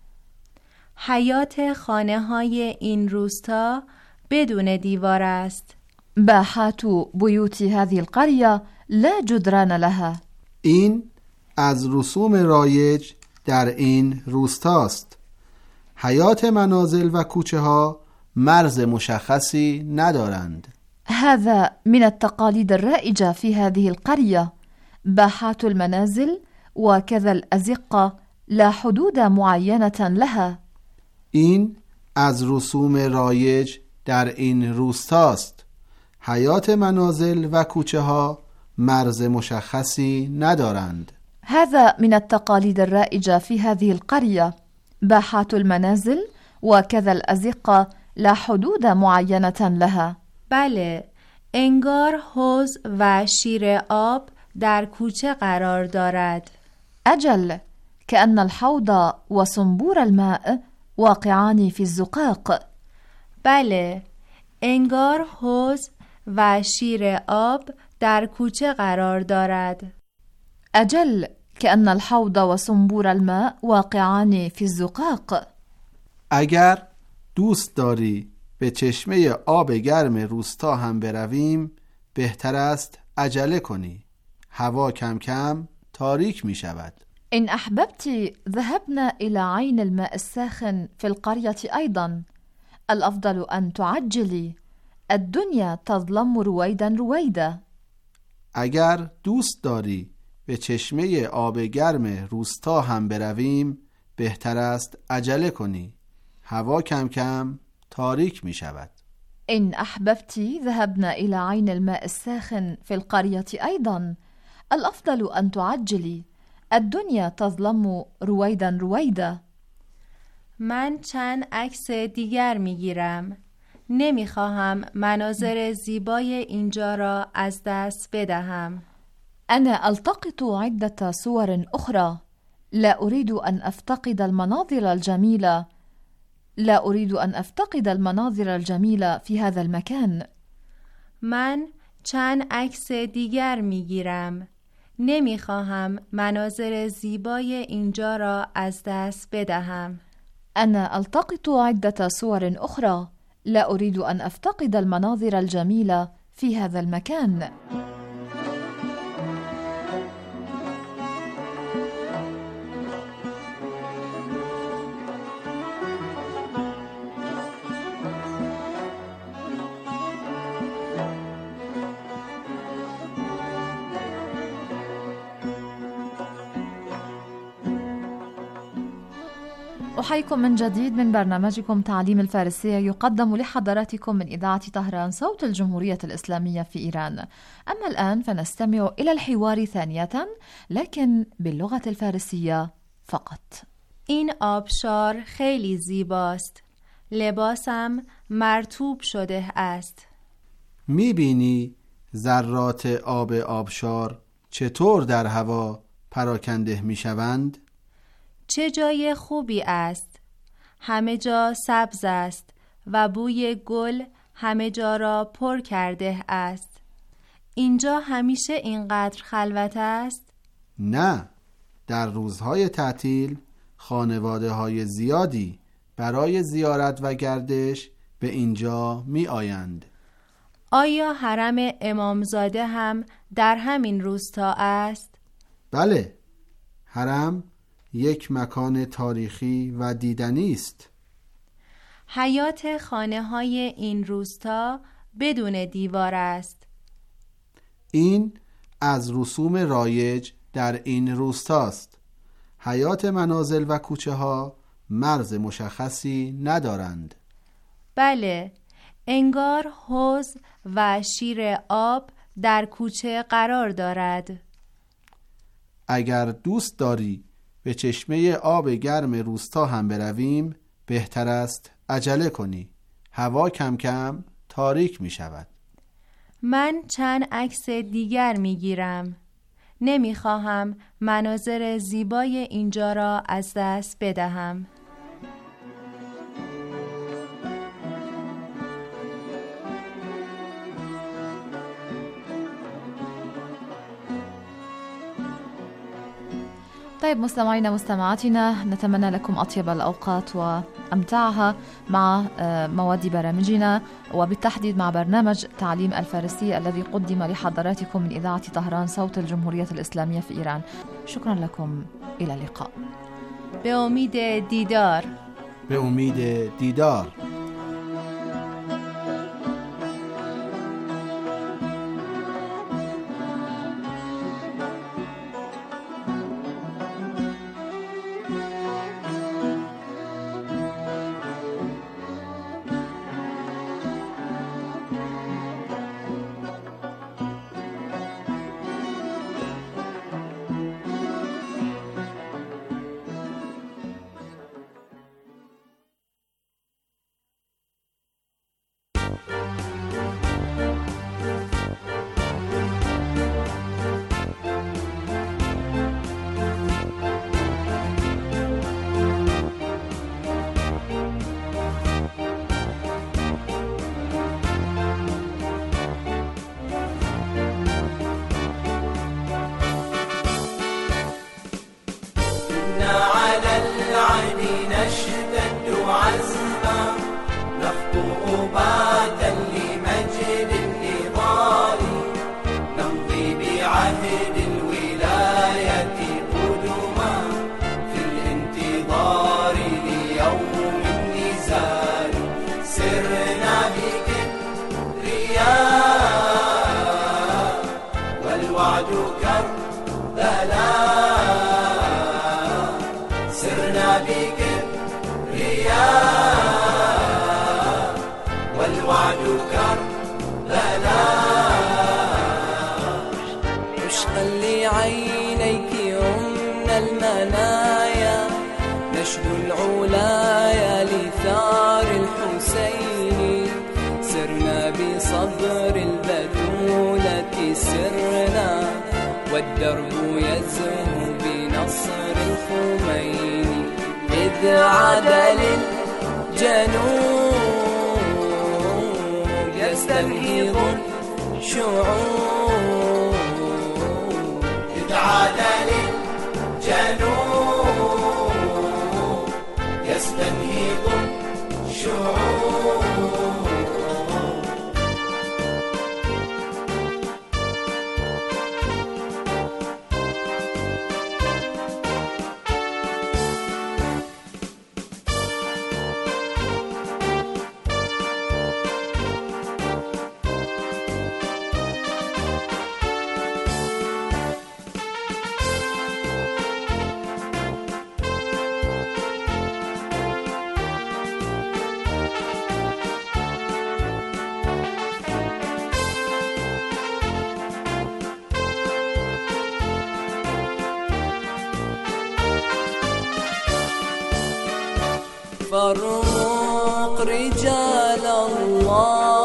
حیات خانه های این روستا بدون دیوار است. باحات بيوت هذه القرية لا جدران لها. این از رسوم رایج در این روستاست. حیات منازل و کوچه ها مرز مشخصی ندارند. هذا من التقاليد الرائجة في هذه القرية. باحات المنازل وكذا الأزقة لا حدود معينة لها. این از رسوم رایج در این روستاست. حیات منازل و کوچه ها مرز مشخصی ندارند. هذا من التقاليد الرائجة في هذه القرية. باحات المنازل وكذا الأزقة لا حدود معينة لها. بله، انگار حوض و شیر آب در کوچه قرار دارد. أجل، كأن الحوض وصنبور الماء واقعان في الزقاق. بله، انگار حوض و شیر آب در کوچه قرار دارد. أجل، كأن الحوض وصنبور الماء واقعان في الزقاق. اگر دوست داری به چشمه آب گرم روستا هم برویم، بهتر است عجله کنی. هوا کم کم تاریک می شود. إن أحببت ذهبنا إلى عين الماء الساخن في القرية أيضا. الأفضل أن تعجلي. الدنيا تظلم رويدا رويدا. اگر دوست داری به چشمه آب گرم روستا هم برویم، بهتر است عجله کنی. هوا کم کم تاریک می شود. إن أحببت ذهبنا إلى عين الماء الساخن في القرية أيضا. الأفضل أن تعجلي. الدنيا تظلم رويدا رويدا. من چند عکس دیگر می گیرم. نمی خواهم مناظر زیبای اینجا را از دست بدهم. أنا ألتقط عدة صور أخرى. لا أريد أن أفتقد المناظر الجميلة. لا أريد أن أفتقد المناظر الجميلة في هذا المكان. من چند عکس دیگر می گیرم. نمی خواهم مناظر زیبای اینجا را از دست بدهم. أنا ألتقط عدة صور أخرى. لا أريد أن أفتقد المناظر الجميلة في هذا المكان. أحييكم من جديد من برنامجكم تعليم الفارسية، يقدم لحضراتكم من إذاعة طهران صوت الجمهورية الإسلامية في إيران. أما الآن فنستمع إلى الحوار ثانية، لكن باللغة الفارسية فقط. این آبشار خیلی زیباست. لباسم مرطوب شده است. میبینی ذرات آب آبشار چطور در هوا پراکنده میشوند؟ چه جای خوبی است. همه جا سبز است و بوی گل همه جا را پر کرده است. اینجا همیشه اینقدر خلوت است؟ نه، در روزهای تعطیل خانواده های زیادی برای زیارت و گردش به اینجا می آیند. آیا حرم امامزاده هم در همین روستا است؟ بله، حرم یک مکان تاریخی و دیدنی است. حیات خانه های این روستا بدون دیوار است. این از رسوم رایج در این روستاست. حیات منازل و کوچه ها مرز مشخصی ندارند. بله، انگار حوض و شیر آب در کوچه قرار دارد. اگر دوست داری به چشمه آب گرم روستا هم برویم، بهتر است عجله کنی. هوا کم کم تاریک می شود. من چند عکس دیگر می گیرم. نمی خواهم مناظر زیبای اینجا را از دست بدهم. طيب مستمعينا مستمعاتنا، نتمنى لكم أطيب الأوقات وأمتعها مع مواد برامجنا، وبالتحديد مع برنامج تعليم الفارسية الذي قدم لحضراتكم من إذاعة طهران صوت الجمهورية الإسلامية في إيران. شكرا لكم، إلى اللقاء. بأمید دیدار. به امید دیدار. والدرب يزهو بنصر الخميني إذ عاد للجنوب يستنهض الشعوب إذ عاد للجنوب يستنهض الشعوب. فرق رجال الله